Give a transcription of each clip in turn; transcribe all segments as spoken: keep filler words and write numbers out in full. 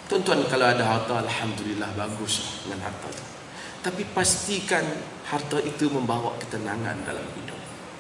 Tuan-tuan, kalau ada harta, alhamdulillah, bagus dengan harta itu. Tapi pastikan harta itu membawa ketenangan dalam hidup.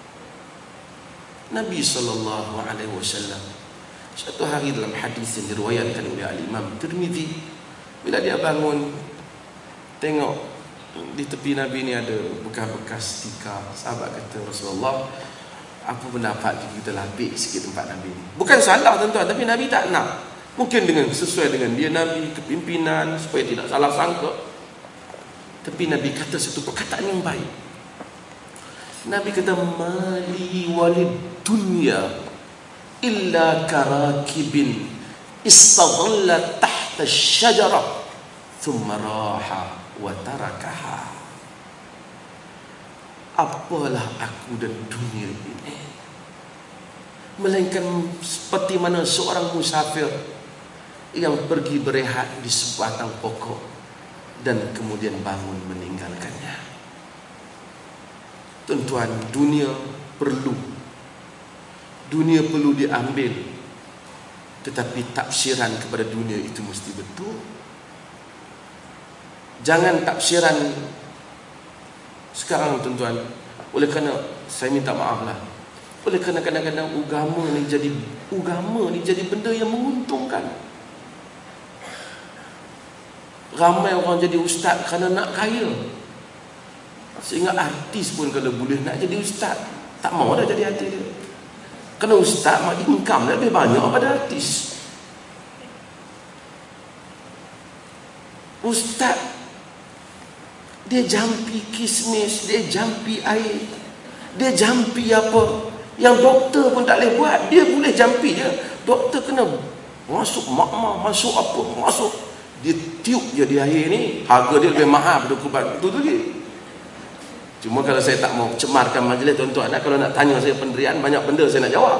Nabi sallallahu alaihi wasallam satu hari dalam hadis yang diriwayatkan oleh Al-Imam Tirmizi, bila dia bangun, tengok di tepi Nabi ni ada bekas-bekas tikar. Sahabat kata, Rasulullah, apa pendapat kita lapik sikit tempat Nabi ni? Bukan salah tuan-tuan, tapi Nabi tak nak. Mungkin dengan sesuai dengan dia Nabi, kepimpinan, supaya tidak salah sangka. Tapi Nabi kata satu perkataan yang baik. Nabi kata, mali walid dunya illa karakibin istadalla tahta syajarah thumma raha wa tarakaha. Apalah aku dan dunia ini, melainkan seperti mana seorang musafir yang pergi berehat di sebatang pokok dan kemudian bangun meninggalkannya. Tuan-tuan, dunia perlu dunia perlu diambil, tetapi tafsiran kepada dunia itu mesti betul. Jangan tafsiran sekarang tuan-tuan, oleh kerana saya minta maaf lah, oleh kerana kadang-kadang agama ni jadi agama ni jadi benda yang menguntungkan. Ramai orang jadi ustaz kerana nak kaya. Sehingga artis pun kalau boleh nak jadi ustaz, tak mau dah jadi hati dia. Kerana ustaz mak income lebih banyak pada artis. Ustaz dia jampi kismis, dia jampi air, dia jampi apa yang doktor pun tak boleh buat, dia boleh jampi je. Doktor kena masuk makmah, masuk apa, masuk, dia tiup je di air ni, harga dia lebih mahal daripada ubat itu tu dia. Cuma kalau saya tak mau cemarkan majlis tuan-tuan, kalau nak tanya saya pendirian, banyak benda saya nak jawab.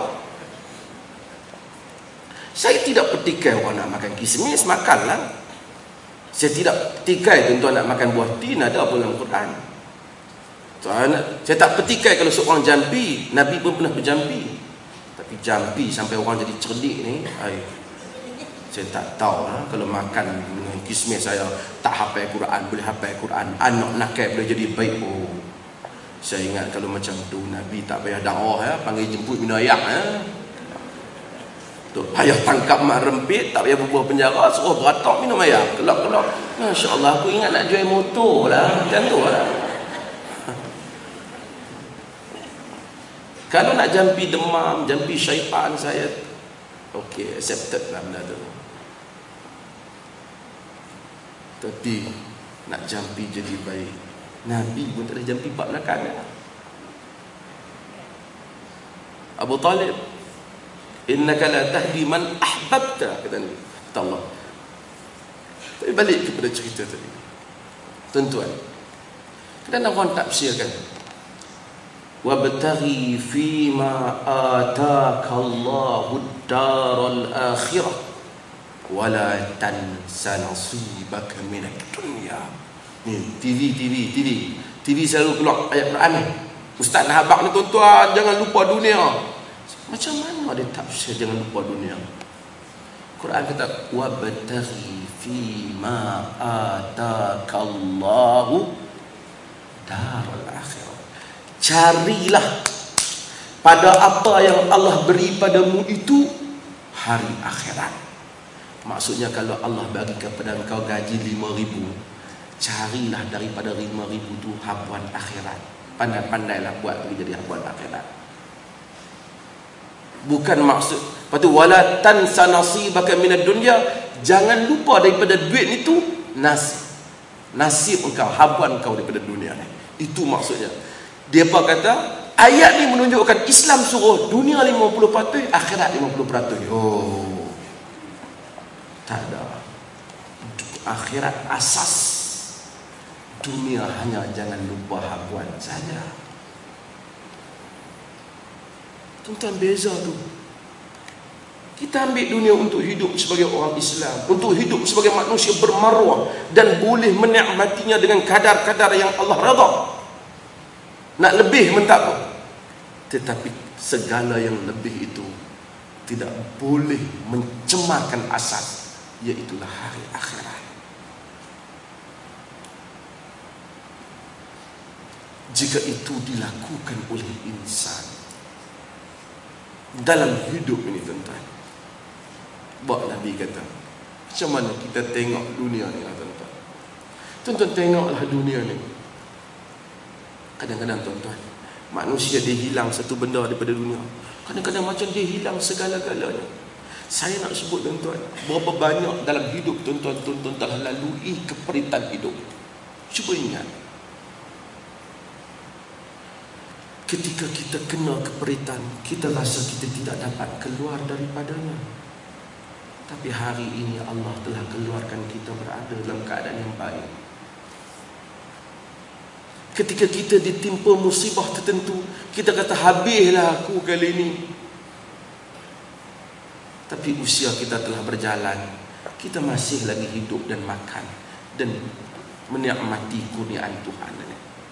Saya tidak petikai orang nak makan kismis, makanlah. Saya tidak petikai tuan-tuan nak makan buah tin, ada apa dalam Quran. Tuan, saya tak petikai kalau seorang jampi, Nabi pun pernah berjampi. Tapi jampi sampai orang jadi cerdik ni, ay, saya tak tahu lah. Kalau makan dengan kismis, saya tak hafal Quran, boleh hafal Quran, anak nakal boleh jadi baik. Oh, saya ingat kalau macam tu Nabi tak payah dakwah ya, panggil jemput minum ayak ya. Tu payah tangkap mak rempit, tak payah berbuah penjara, suruh beratok minum ayak, kelak-kelak. Masya-Allah, aku ingat nak jual motor lah, macam tu lah. Kalau nak jampi demam, jampi syaitan, saya okey, accepted lah benda tu. Tapi nak jampi jadi baik, Nabi pun tak ada jampi bab belakang. Abu Talib, innaka la tahdi man ahbabta, kata Nabi, kata Allah. Tapi balik kepada cerita tadi, tuan-tuan, kadang-kadang orang tafsirkan, wabtaghi fima ataka Allahu ad-daral akhirah wala tansa nasibaka minad dunya. Ni T V T V T V T V selalu keluar ayat Quran ni. Ustaz nak habaq ni tuan-tuan, jangan lupa dunia. Macam mana dia tafsir jangan lupa dunia? Quran kata wabtaghi fima ataka Allahu daral akhirah. Carilah pada apa yang Allah beri padamu itu hari akhirat. Maksudnya kalau Allah bagi kepada engkau gaji lima ribu, carilah daripada lima ribu tu habuan akhirat. Pandai-pandailah buat pergi jadi habuan akhirat. Bukan maksud, lepas tu wala tansa nasibaka minad dunya, jangan lupa daripada duit itu nasib. Nasib engkau, habuan engkau daripada dunia ni. Itu maksudnya. Dia apa kata? Ayat ni menunjukkan Islam suruh dunia lima puluh peratus, akhirat lima puluh peratus. Oh. Tak ada. Akhirat asas. Dunia hanya jangan lupa habuan saja. Tuan-tuan, beza tu. Kita ambil dunia untuk hidup sebagai orang Islam, untuk hidup sebagai manusia bermaruah dan boleh menikmatinya dengan kadar-kadar yang Allah redha. Nak lebih minta apa? Tetapi segala yang lebih itu tidak boleh mencemarkan asas, iaitulah hari akhirat. Jika itu dilakukan oleh insan dalam hidup ini, tuan-tuan, Bak Nabi kata, macam mana kita tengok dunia ni lah, tuan-tuan. Tuan-tuan tengoklah dunia ni. Kadang-kadang, tuan-tuan, manusia dia hilang satu benda daripada dunia. Kadang-kadang macam dia hilang segala-galanya. Saya nak sebut, tuan-tuan, berapa banyak dalam hidup tuan-tuan, tuan-tuan telah lalui keperitan hidup. Cuba ingat, ketika kita kena keperitan, kita rasa kita tidak dapat keluar daripadanya. Tapi hari ini Allah telah keluarkan kita berada dalam keadaan yang baik. Ketika kita ditimpa musibah tertentu, kita kata habislah aku kali ini. Tapi usia kita telah berjalan, kita masih lagi hidup dan makan dan menikmati kurniaan Tuhan ini.